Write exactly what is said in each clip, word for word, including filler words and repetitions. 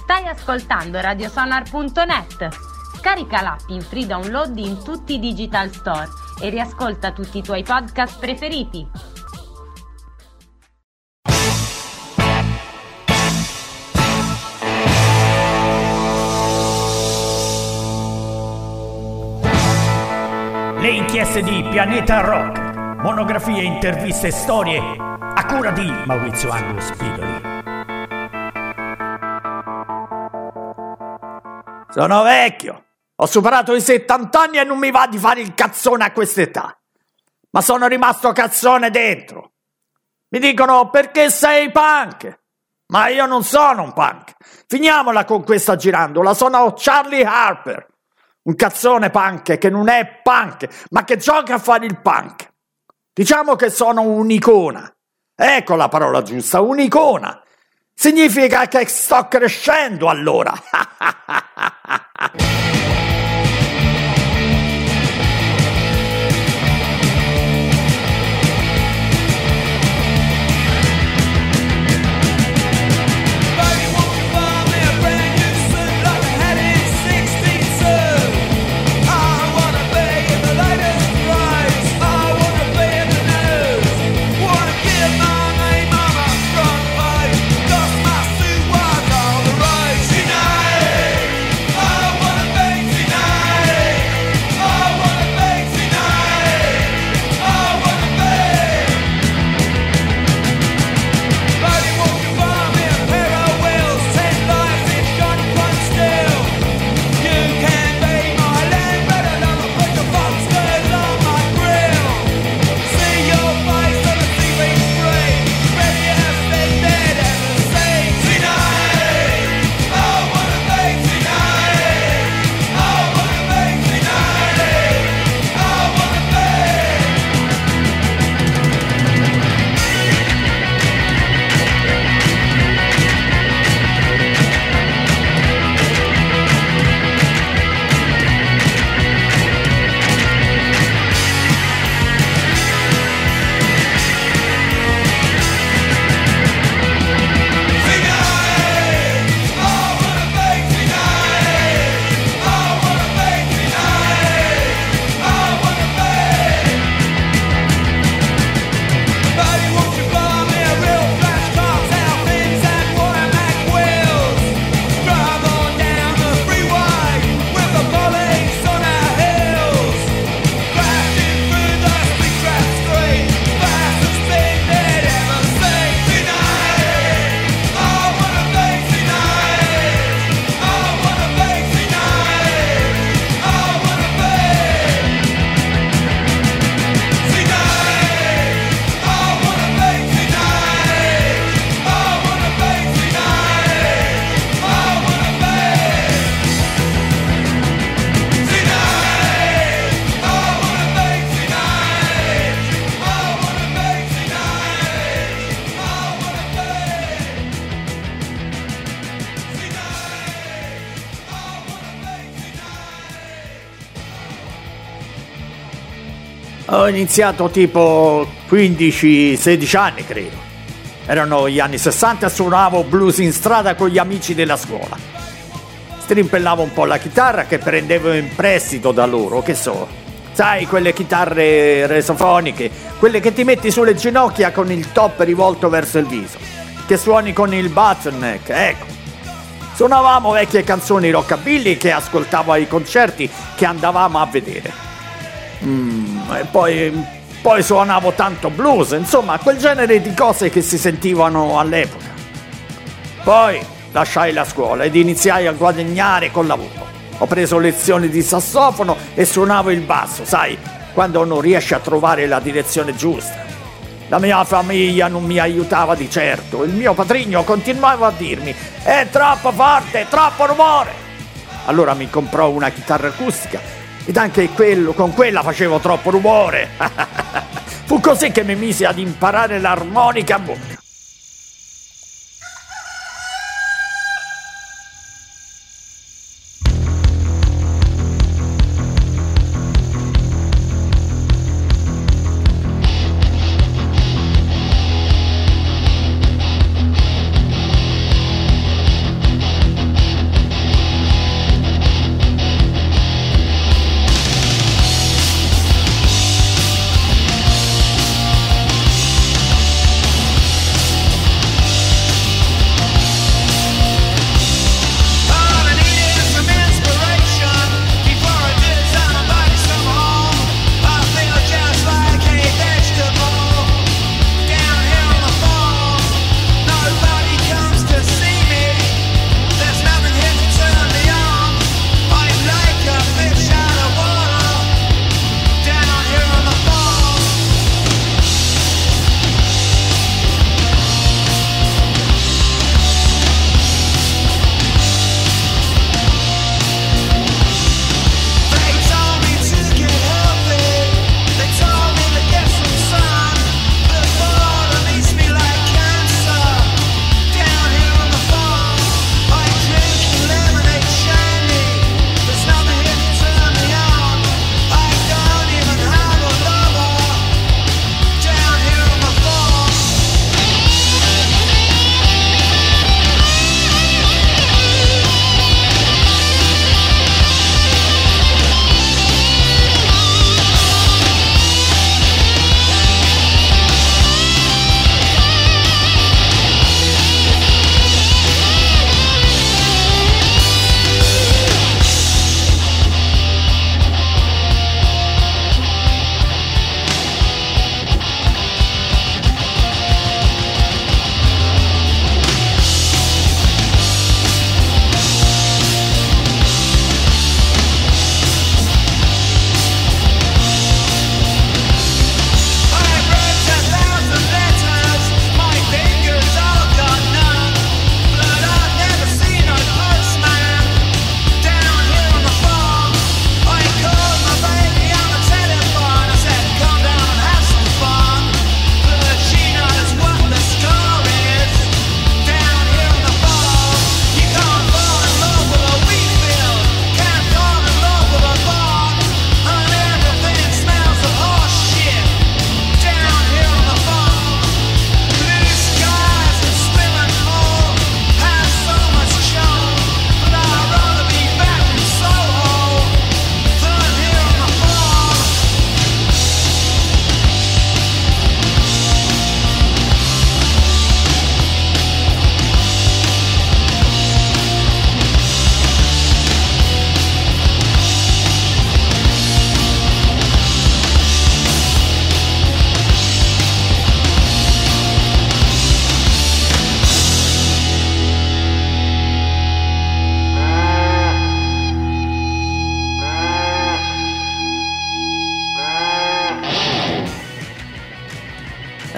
Stai ascoltando radiosonar punto net. Scarica l'app in free download in tutti i digital store e riascolta tutti i tuoi podcast preferiti. Le inchieste di Pianeta Rock. Monografie, interviste e storie a cura di Maurizio Angelo Spidoli. Sono vecchio, ho superato i settanta anni e non mi va di fare il cazzone a quest'età. Ma sono rimasto cazzone dentro. Mi dicono: perché sei punk? Ma io non sono un punk. Finiamola con questa girandola, sono Charlie Harper. Un cazzone punk che non è punk, ma che gioca a fare il punk. Diciamo che sono un'icona. Ecco la parola giusta, un'icona. Significa che sto crescendo allora. Ho iniziato tipo quindici sedici anni, credo. Erano gli anni sessanta e suonavo blues in strada con gli amici della scuola. Strimpellavo un po' la chitarra che prendevo in prestito da loro, che so. Sai, quelle chitarre resofoniche, quelle che ti metti sulle ginocchia con il top rivolto verso il viso, che suoni con il bottleneck, ecco. Suonavamo vecchie canzoni rockabilly che ascoltavo ai concerti che andavamo a vedere. Mm, e poi, poi suonavo tanto blues, insomma, quel genere di cose che si sentivano all'epoca. Poi lasciai la scuola ed iniziai a guadagnare col lavoro. Ho preso lezioni di sassofono e suonavo il basso, sai, quando non riesci a trovare la direzione giusta. La mia famiglia non mi aiutava di certo. Il mio padrigno continuava a dirmi: è troppo forte, troppo rumore. Allora mi comprò una chitarra acustica ed anche quello, con quella facevo troppo rumore. Fu così che mi misi ad imparare l'armonica a bocca.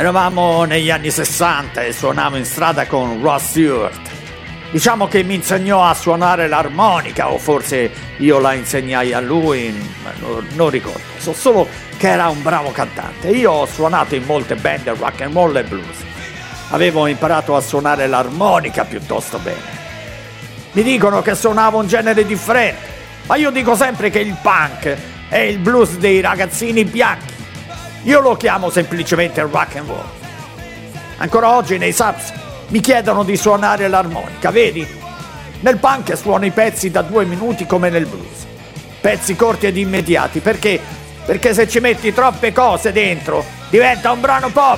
Eravamo negli anni sessanta e suonavo in strada con Rod Stewart. Diciamo che mi insegnò a suonare l'armonica, o forse io la insegnai a lui, non, non ricordo. So solo che era un bravo cantante. Io ho suonato in molte band rock and roll e blues. Avevo imparato a suonare l'armonica piuttosto bene. Mi dicono che suonavo un genere differente, ma io dico sempre che il punk è il blues dei ragazzini bianchi. Io lo chiamo semplicemente rock and roll. Ancora oggi nei subs mi chiedono di suonare l'armonica, vedi? Nel punk suono i pezzi da due minuti come nel blues. Pezzi corti ed immediati, perché? Perché se ci metti troppe cose dentro, diventa un brano pop.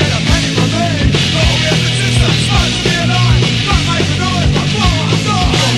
Don't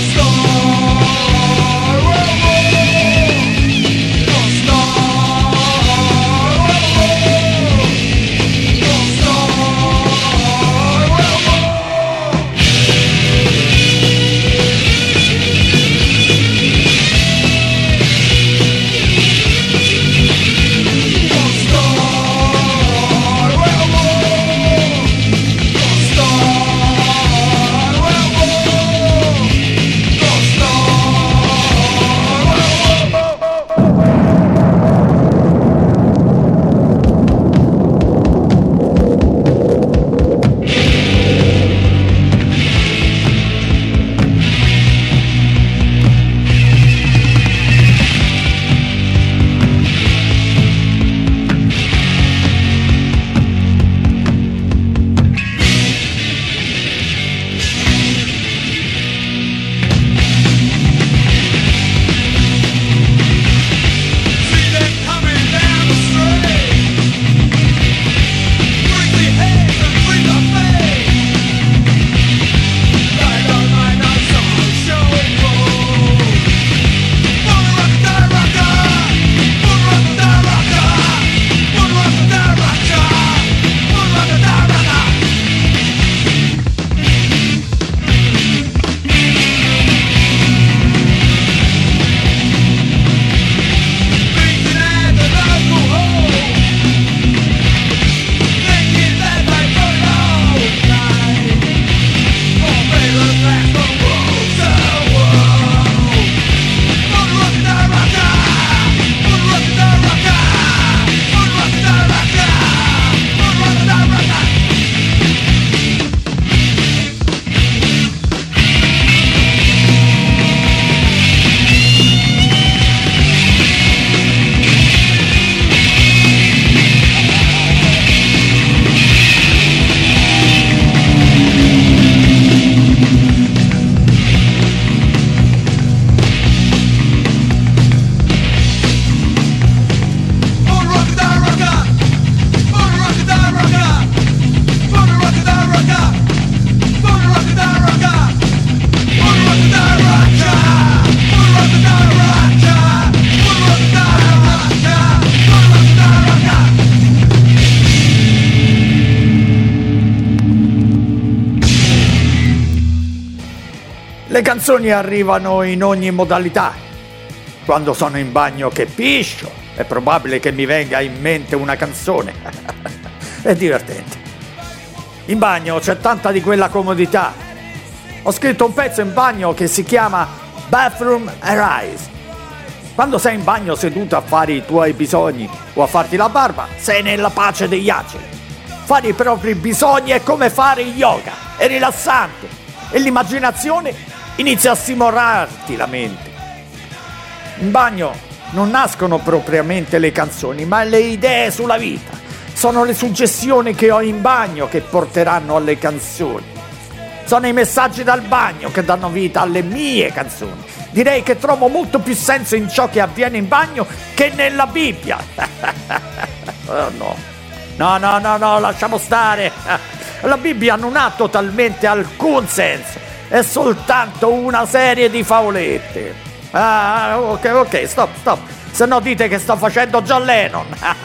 Le canzoni arrivano in ogni modalità. Quando sono in bagno che piscio, è probabile che mi venga in mente una canzone. È divertente. In bagno c'è tanta di quella comodità. Ho scritto un pezzo in bagno che si chiama Bathroom Arise. Quando sei in bagno seduto a fare i tuoi bisogni o a farti la barba, sei nella pace degli angeli. Fare i propri bisogni è come fare yoga, è rilassante e l'immaginazione inizia a simorarti la mente. In bagno non nascono propriamente le canzoni, ma le idee sulla vita. Sono le suggestioni che ho in bagno che porteranno alle canzoni. Sono i messaggi dal bagno che danno vita alle mie canzoni. Direi che trovo molto più senso in ciò che avviene in bagno che nella Bibbia. Oh no. No, no, no, no, lasciamo stare. La Bibbia non ha totalmente alcun senso. È soltanto una serie di favolette. Ah, ok, ok, stop, stop. Se no dite che sto facendo John Lennon.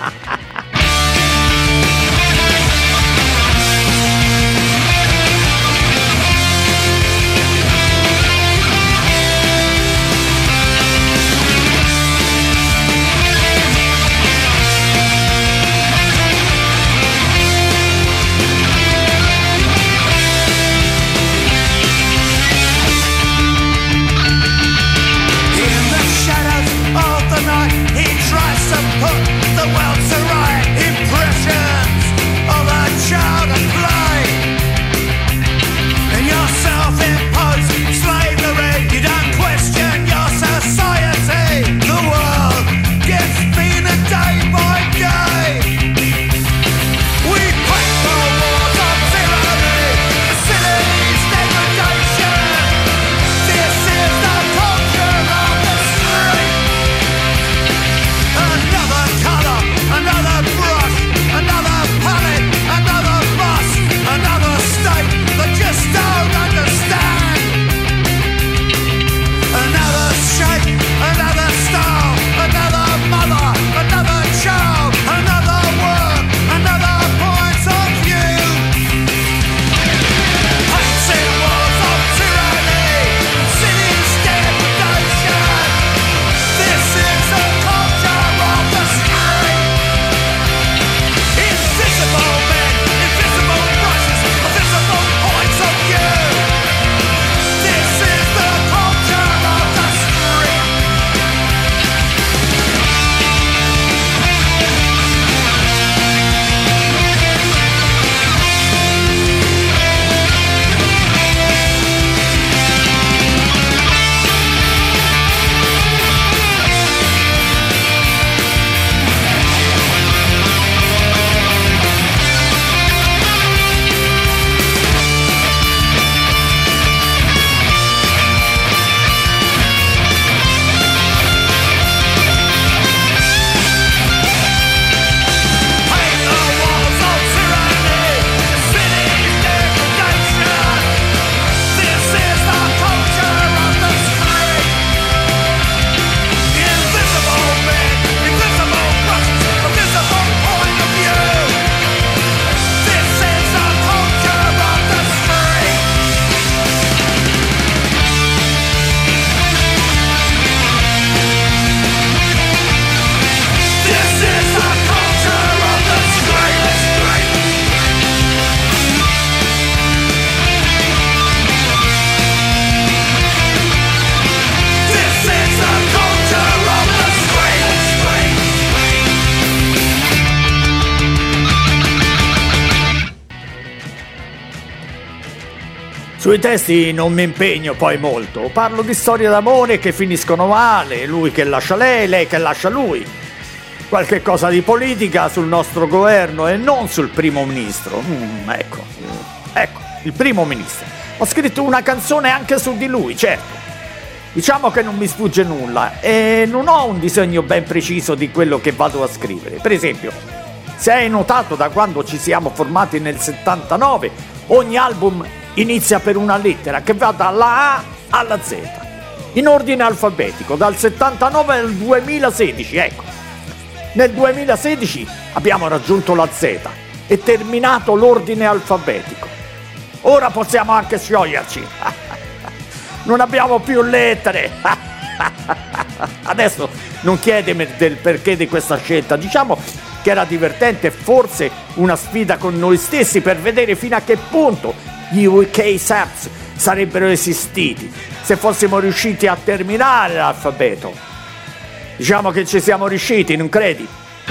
Sui testi non mi impegno poi molto, parlo di storie d'amore che finiscono male, lui che lascia lei, lei che lascia lui. Qualche cosa di politica sul nostro governo e non sul primo ministro. Mm, ecco, ecco, il primo ministro. Ho scritto una canzone anche su di lui, certo. Diciamo che non mi sfugge nulla e non ho un disegno ben preciso di quello che vado a scrivere. Per esempio, se hai notato da quando ci siamo formati nel settantanove, ogni album inizia per una lettera che va dalla A alla Z, in ordine alfabetico, dal settantanove al duemilasedici, ecco. Nel duemilasedici abbiamo raggiunto la Z e terminato l'ordine alfabetico. Ora possiamo anche scioglierci. non abbiamo più lettere. Adesso non chiedemi del perché di questa scelta, diciamo che era divertente, forse una sfida con noi stessi per vedere fino a che punto gli U K SAPS sarebbero esistiti se fossimo riusciti a terminare l'alfabeto. Diciamo che ci siamo riusciti, non credi?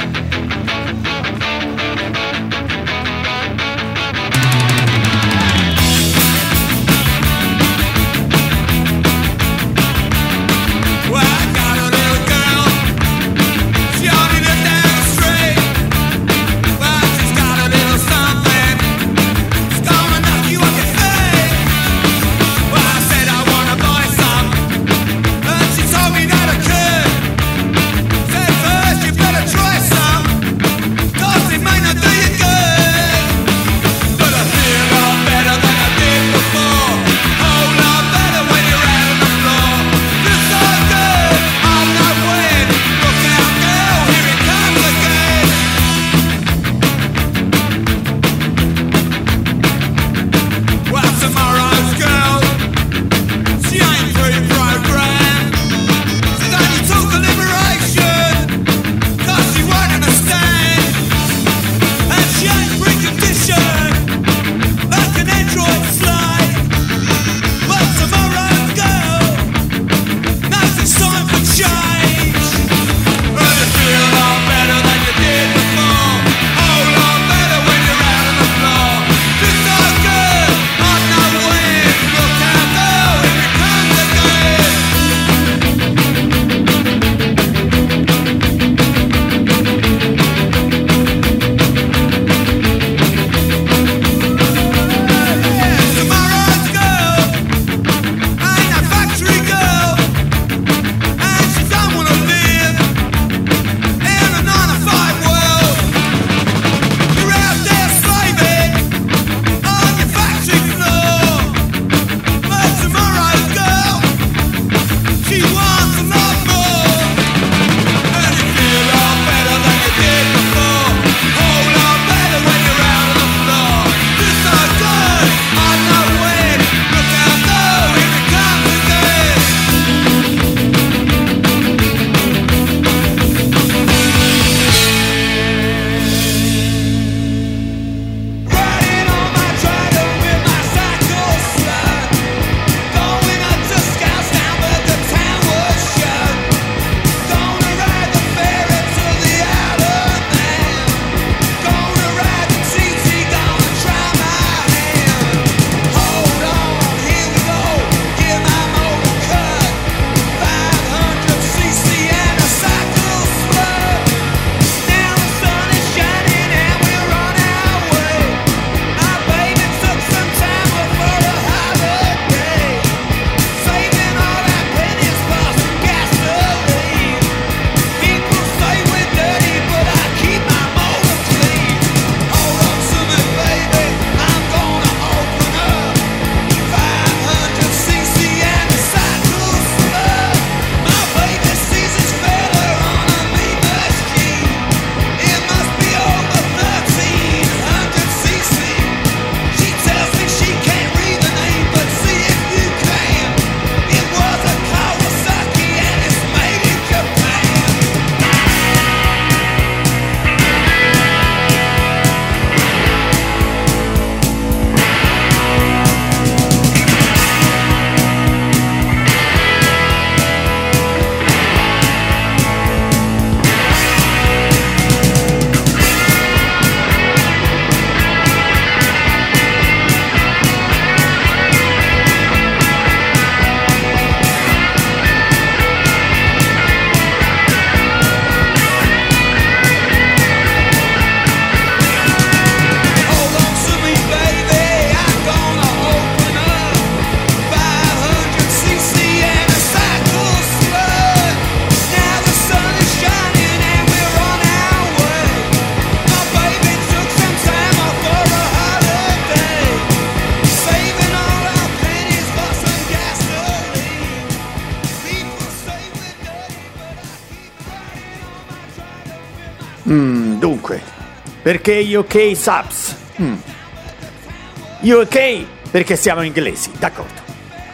Mm, dunque, perché U K SAPS? Mm. U K perché siamo inglesi, d'accordo.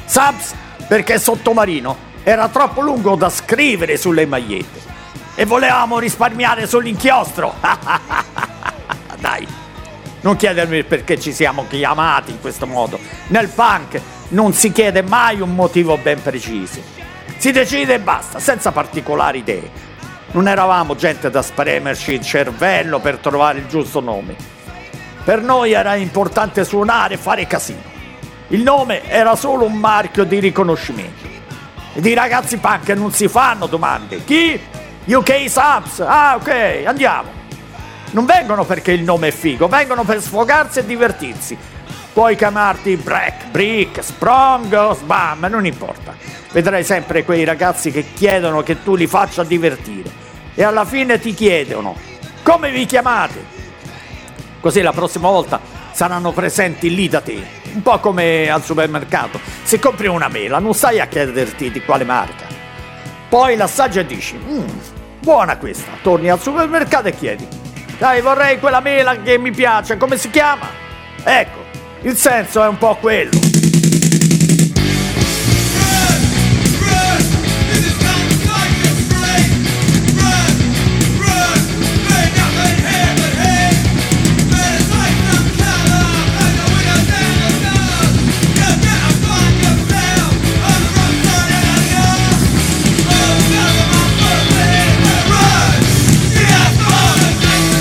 Subs perché sottomarino era troppo lungo da scrivere sulle magliette e volevamo risparmiare sull'inchiostro. Dai, non chiedermi perché ci siamo chiamati in questo modo. Nel punk non si chiede mai un motivo ben preciso. Si decide e basta, senza particolari idee. Non eravamo gente da spremerci il cervello per trovare il giusto nome. Per noi era importante suonare e fare casino. Il nome era solo un marchio di riconoscimento. Ed i ragazzi punk non si fanno domande. Chi? U K Subs. Ah, ok, andiamo. Non vengono perché il nome è figo, vengono per sfogarsi e divertirsi. Puoi chiamarti Break, Brick, Sprong o Sbam, non importa. Vedrai sempre quei ragazzi che chiedono che tu li faccia divertire. E alla fine ti chiedono: come vi chiamate? Così la prossima volta saranno presenti lì da te. Un po' come al supermercato. Se compri una mela non stai a chiederti di quale marca. Poi l'assaggi e dici: mmm, buona questa. Torni al supermercato e chiedi: dai, vorrei quella mela che mi piace, come si chiama? Ecco, il senso è un po' quello.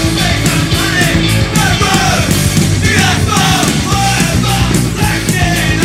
Yeah.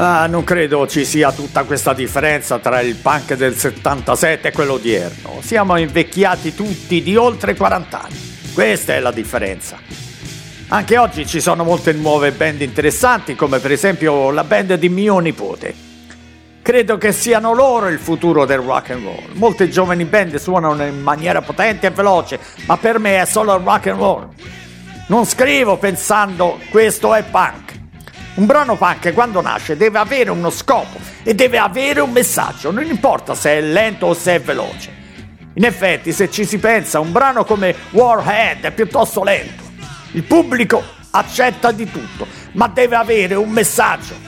Ah, non credo ci sia tutta questa differenza tra il punk del settantasette e quello odierno. Siamo invecchiati tutti di oltre quaranta anni. Questa è la differenza. Anche oggi ci sono molte nuove band interessanti, come per esempio la band di mio nipote. Credo che siano loro il futuro del rock and roll. Molte giovani band suonano in maniera potente e veloce, ma per me è solo rock and roll. Non scrivo pensando questo è punk. Un brano punk quando nasce deve avere uno scopo e deve avere un messaggio, non importa se è lento o se è veloce. In effetti, se ci si pensa, un brano come Warhead è piuttosto lento. Il pubblico accetta di tutto, ma deve avere un messaggio.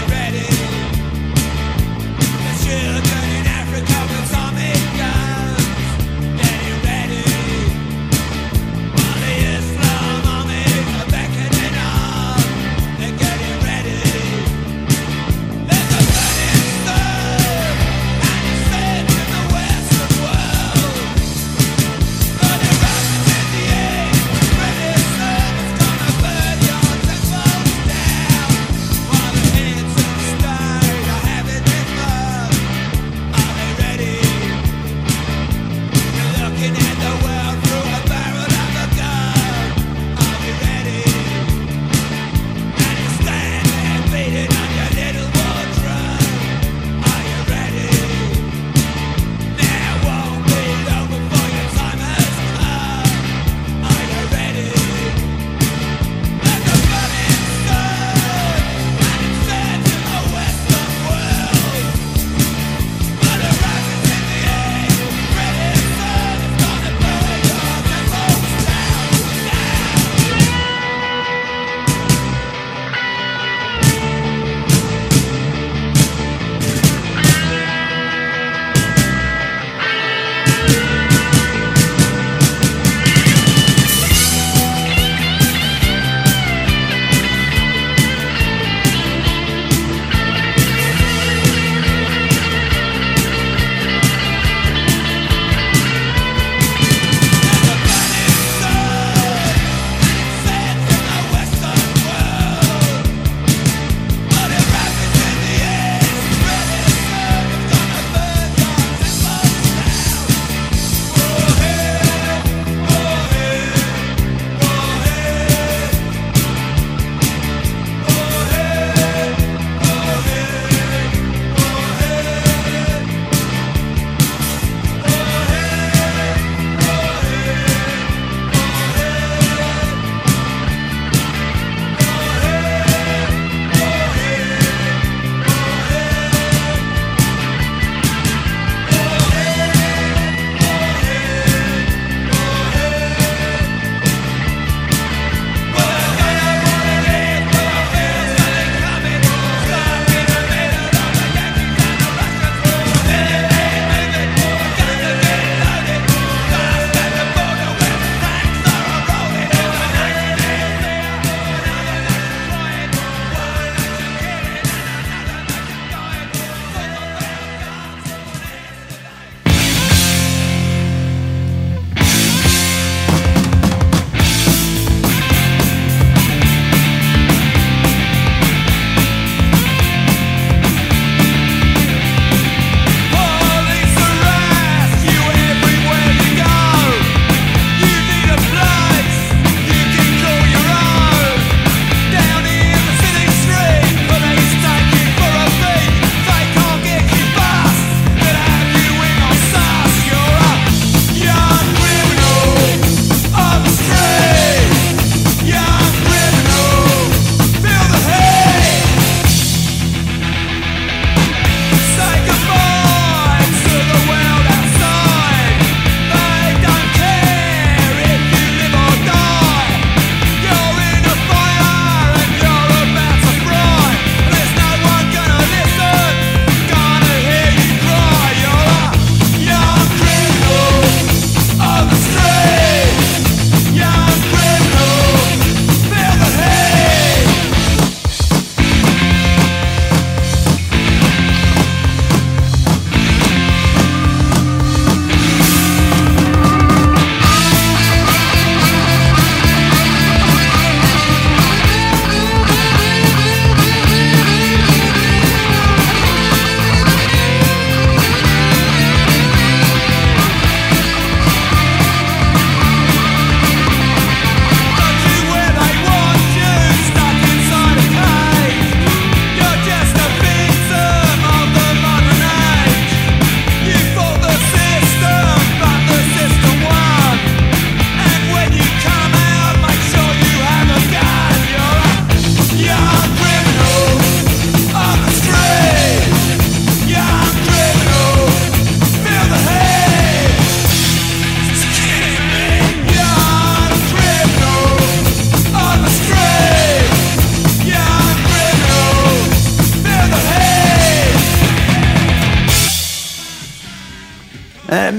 Children in Africa with atomic guns.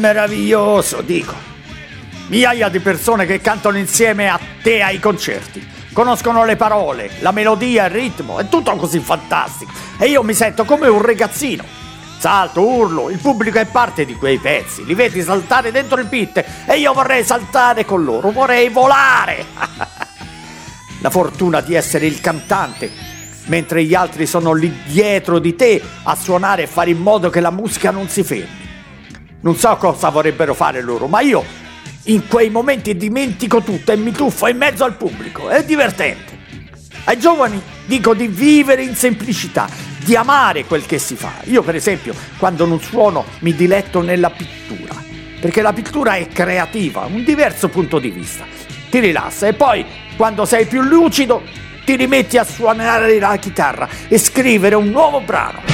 meraviglioso, dico. Migliaia di persone che cantano insieme a te ai concerti. Conoscono le parole, la melodia, il ritmo, è tutto così fantastico. E io mi sento come un ragazzino. Salto, urlo, il pubblico è parte di quei pezzi. Li vedi saltare dentro il beat e io vorrei saltare con loro, vorrei volare. La fortuna di essere il cantante, mentre gli altri sono lì dietro di te a suonare e fare in modo che la musica non si fermi. Non so cosa vorrebbero fare loro, ma io in quei momenti dimentico tutto e mi tuffo in mezzo al pubblico. È divertente. Ai giovani dico di vivere in semplicità, di amare quel che si fa. Io per esempio quando non suono mi diletto nella pittura, perché la pittura è creativa, un diverso punto di vista, ti rilassa e poi quando sei più lucido ti rimetti a suonare la chitarra e scrivere un nuovo brano.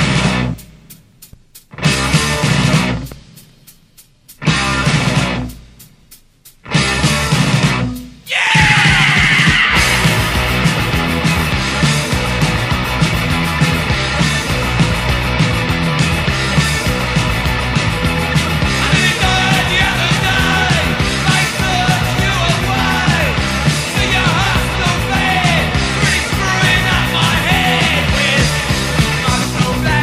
So bad.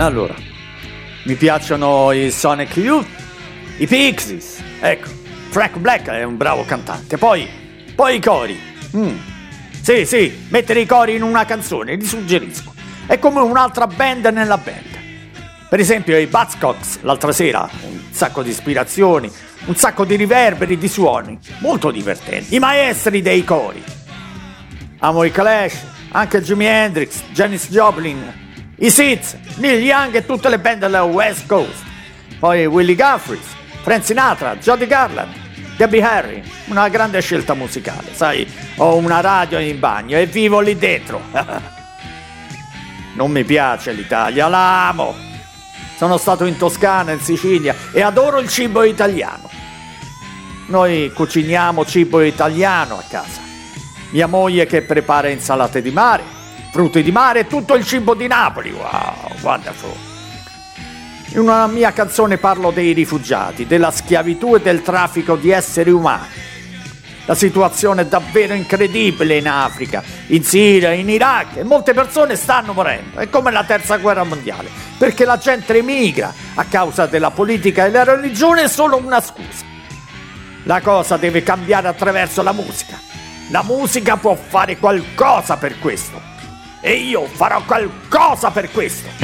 Allora, mi piacciono i Sonic Youth, i Pixies, ecco, Frank Black è un bravo cantante. Poi, poi i cori. Mm. Sì, sì, mettere i cori in una canzone, li suggerisco. È come un'altra band nella band. Per esempio i Buzzcocks l'altra sera, un sacco di ispirazioni, un sacco di riverberi, di suoni, molto divertenti. I maestri dei cori. Amo i Clash, anche Jimi Hendrix, Janis Joplin, i Seeds, Neil Young e tutte le band della West Coast. Poi Willie Guthries, Frank Sinatra, Jody Garland, Debbie Harry, una grande scelta musicale. Sai, ho una radio in bagno e vivo lì dentro. Non mi piace l'Italia, la amo. Sono stato in Toscana, in Sicilia e adoro il cibo italiano. Noi cuciniamo cibo italiano a casa. Mia moglie che prepara insalate di mare, frutti di mare e tutto il cibo di Napoli. Wow, wonderful. In una mia canzone parlo dei rifugiati, della schiavitù e del traffico di esseri umani. La situazione è davvero incredibile in Africa, in Siria, in Iraq e molte persone stanno morendo. È come la terza guerra mondiale, perché la gente emigra a causa della politica e la religione è solo una scusa. La cosa deve cambiare attraverso la musica. La musica può fare qualcosa per questo. E io farò qualcosa per questo.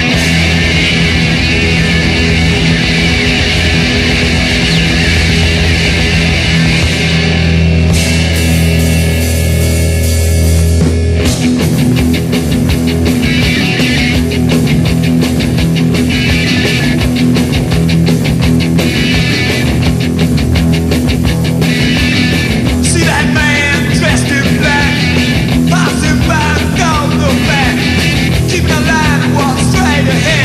Passing by, go the back. Keep the line, walk straight ahead.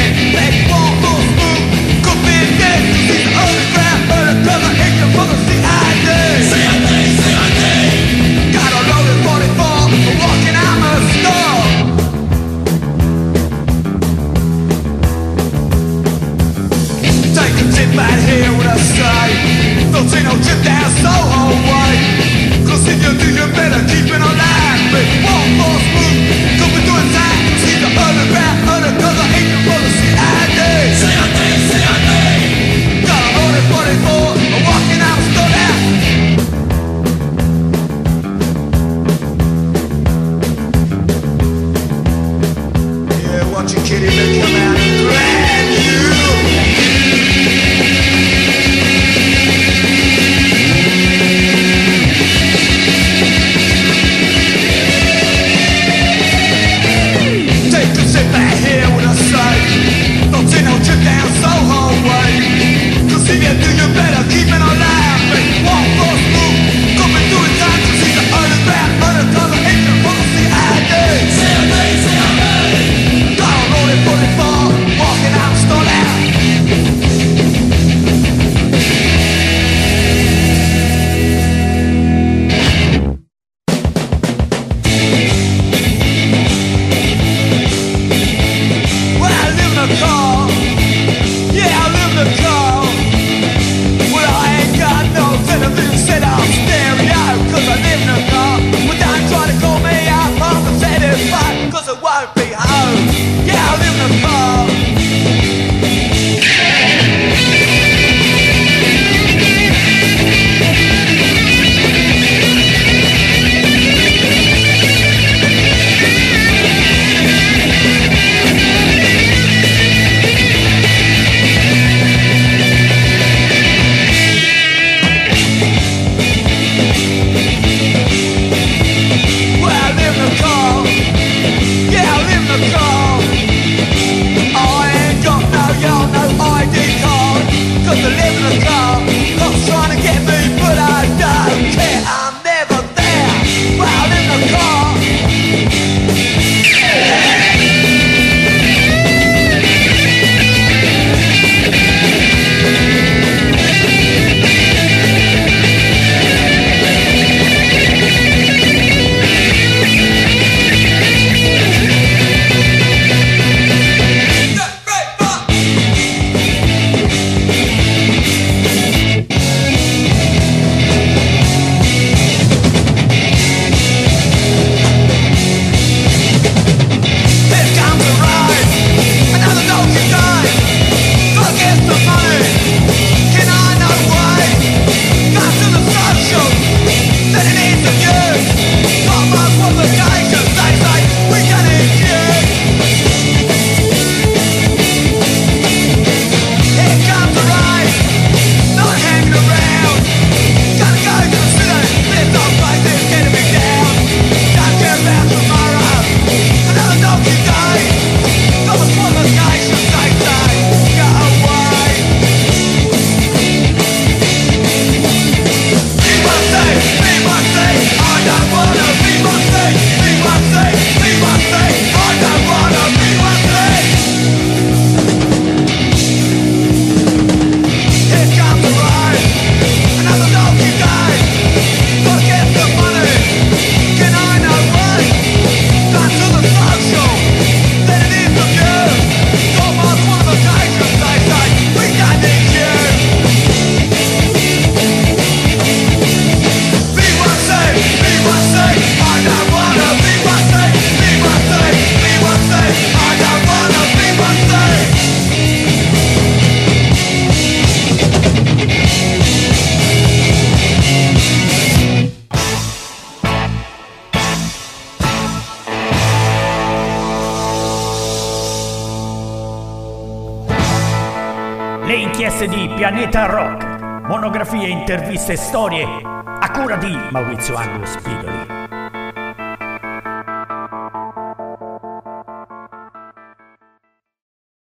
podcast di Pianeta Rock. Monografie, interviste e storie a cura di Maurizio Angelo Spidoli.